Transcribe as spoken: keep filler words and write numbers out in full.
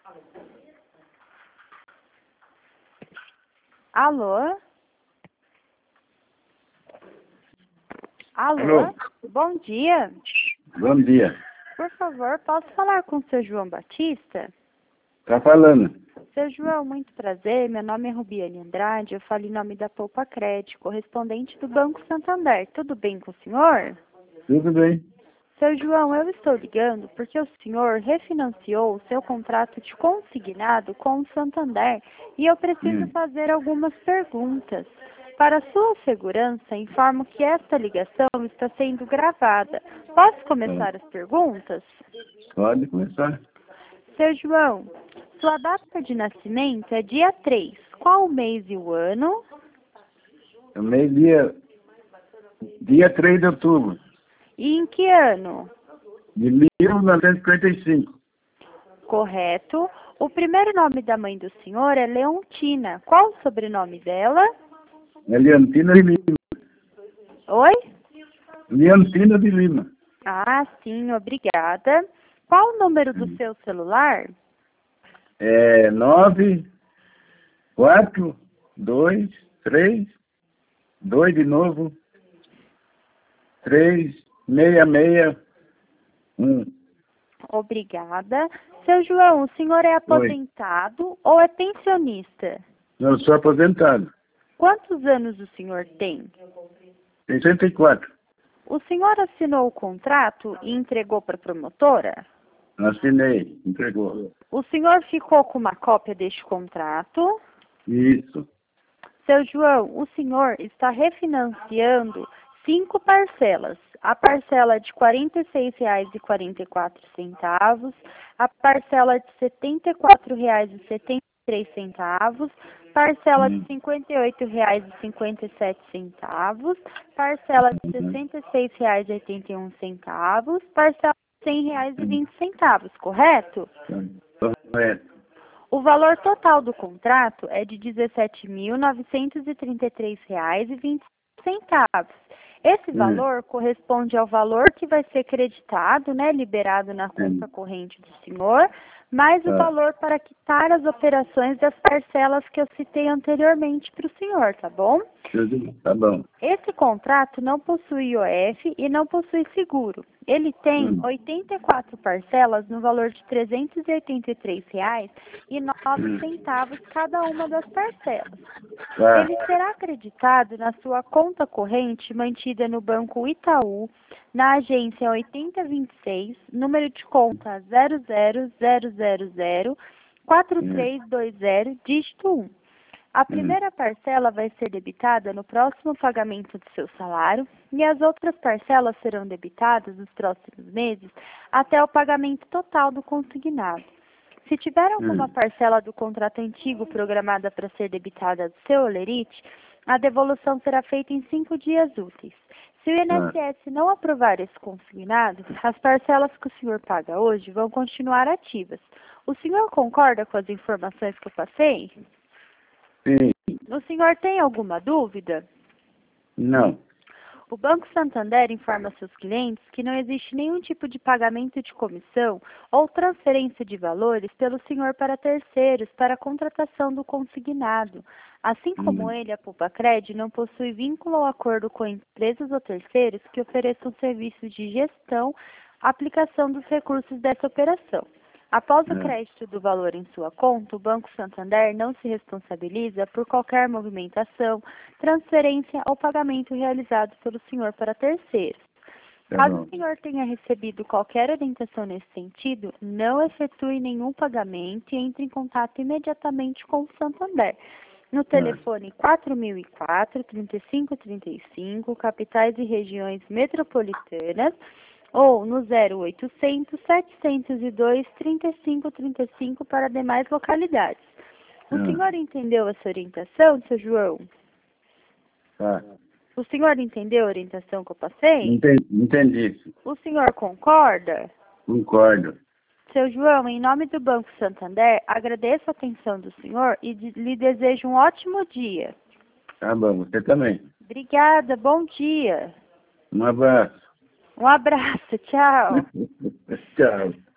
Alô? Alô? Alô? Bom dia. Bom dia. Por favor, posso falar com o seu João Batista? Tá falando? Seu João, muito prazer. Meu nome é Rubiane Andrade. Eu falo em nome da Poupa Crédito, correspondente do Banco Santander. Tudo bem com o senhor? Tudo bem. Seu João, eu estou ligando porque o senhor refinanciou o seu contrato de consignado com o Santander e eu preciso Hum. fazer algumas perguntas. Para sua segurança, informo que esta ligação está sendo gravada. Posso começar as perguntas? Pode começar. Seu João, sua data de nascimento é dia três. Qual o mês e o ano? É meio-dia, dia três de outubro E em que ano? de mil novecentos e cinquenta e cinco. Correto. O primeiro nome da mãe do senhor é Leontina. Qual o sobrenome dela? É Leontina de Lima. Oi? Leontina de Lima. Ah, sim, obrigada. Qual o número do seu celular? É nove, quatro, dois, três, dois de novo, três, seis, seis, um. Obrigada. Seu João, o senhor é Oi. aposentado ou é pensionista? Eu sou aposentado. Quantos anos o senhor tem? sessenta e quatro. O senhor assinou o contrato e entregou para a promotora? Assinei, entregou. O senhor ficou com uma cópia deste contrato? Isso. Seu João, o senhor está refinanciando cinco parcelas. A parcela de quarenta e seis reais e quarenta e quatro centavos, a parcela de setenta e quatro reais e setenta e três centavos, parcela de Hum. cinquenta e oito reais e cinquenta e sete centavos, parcela de sessenta e seis reais e oitenta e um centavos, parcela de cem reais e vinte centavos, correto? Correto. O valor total do contrato é de dezessete mil novecentos e trinta e três reais e vinte centavos. Esse Hum. valor corresponde ao valor que vai ser creditado, né, liberado na conta corrente do senhor, mais o Tá. valor para quitar as operações das parcelas que eu citei anteriormente para o senhor, tá bom? Tudo Tá bom. Esse contrato não possui I O F e não possui seguro. Ele tem Hum. oitenta e quatro parcelas no valor de trezentos e oitenta e três reais e nove centavos cada uma das parcelas. Tá. Ele será acreditado na sua conta corrente mantida no Banco Itaú, na agência oitenta vinte e seis, número de conta zero zero zero zero zero quatro três dois zero, dígito um. A primeira parcela vai ser debitada no próximo pagamento do seu salário e as outras parcelas serão debitadas nos próximos meses até o pagamento total do consignado. Se tiver alguma parcela do contrato antigo programada para ser debitada do seu holerite, a devolução será feita em cinco dias úteis. Se o I N S S não aprovar esse consignado, as parcelas que o senhor paga hoje vão continuar ativas. O senhor concorda com as informações que eu passei? Sim. O senhor tem alguma dúvida? Não. O Banco Santander informa seus clientes que não existe nenhum tipo de pagamento de comissão ou transferência de valores pelo senhor para terceiros para a contratação do consignado. Assim como Hum. ele, a Pulpacred não possui vínculo ou acordo com empresas ou terceiros que ofereçam serviços de gestão, aplicação dos recursos dessa operação. Após o É. crédito do valor em sua conta, o Banco Santander não se responsabiliza por qualquer movimentação, transferência ou pagamento realizado pelo senhor para terceiros. Tá Caso bom. o senhor tenha recebido qualquer orientação nesse sentido, não efetue nenhum pagamento e entre em contato imediatamente com o Santander. No telefone quatro mil e quatro, trinta e cinco trinta e cinco, capitais e regiões metropolitanas, ou no zero oitocentos, setecentos e dois, trinta e cinco trinta e cinco para demais localidades. O Ah. senhor entendeu essa orientação, seu João? Tá. O senhor entendeu a orientação que eu passei? Entendi. Entendi. O senhor concorda? Concordo. Seu João, em nome do Banco Santander, agradeço a atenção do senhor e de- lhe desejo um ótimo dia. Tá bom. Você também. Obrigada, bom dia. Um abraço. Um abraço, tchau. Tchau.